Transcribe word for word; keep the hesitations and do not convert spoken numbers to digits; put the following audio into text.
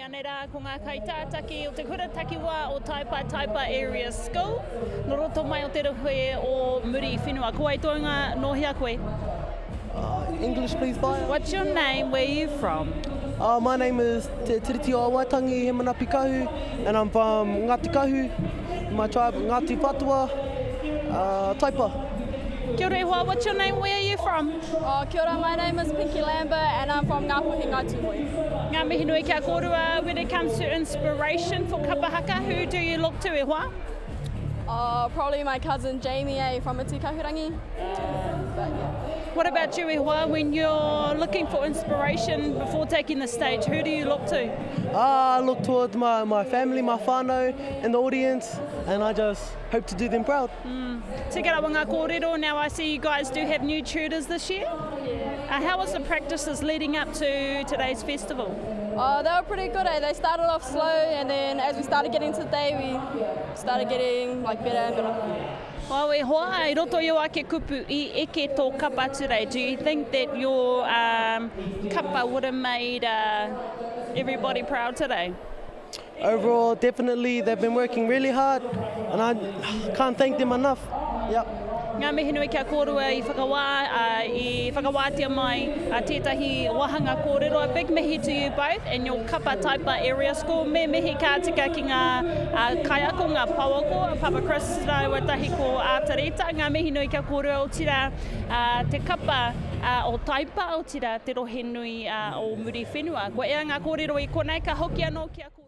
ane rā ko ngā kaitātaki o te kura takiwā o Taipa Taipa Area School. No roto mai o te rohe o muri whenua. Ko ai toenga nohia koe. Uh, English, please, fire. What's your name? Where are you from? Uh, my name is Te Tiriti o Waitangi, he manapi kahu, and I'm from Ngāti Kahu, my tribe Ngāti Patua, uh, Taipa. Kia ora iwa, what's your name? Where are you from? Oh, kia ora, my name is Pinky Lambert and I'm from Ngāpuhi Ngātuhui. Ngā mihi nui kia kōrua, when it comes to inspiration for kapahaka, who do you look to iwa? Uh, probably my cousin Jamie A from Iti Kahurangi. Um, but yeah. What about you iwa, when you're looking for inspiration before taking the stage, who do you look to? Uh, I look towards my, my family, my whānau, and the audience, and I just hope to do them proud. Mm. Te karawa ngā kōrero, now I see you guys do have new tutors this year. Uh, how was the practices leading up to today's festival? Uh, they were pretty good. Eh? They started off slow and then as we started getting to the day, we started getting like better and better. Well, e hoa, i roto i wā ke kupu I eke tō kapa today. Do you think that your um, kapa would have made uh, everybody proud today? Overall, definitely, they've been working really hard, and I can't thank them enough. Yep. Ngā mihi nui kia kōrua I whakawā, uh, I whakawātia mai uh, tētahi wahanga kōrero. A big mihi to you both and your Kapa Taipa Area School. Me mihi ka tika ki ngā uh, kaiako, ngā pauako, Papa Chris rau watahi ko Ātarita. Ngā mihi nui kia kōrua o tira uh, te kapa uh, o Taipa, o tira te rohe nui uh, o muri whenua. Ko ea ngā kōrero I konei, ka hoki anō kia kōrua.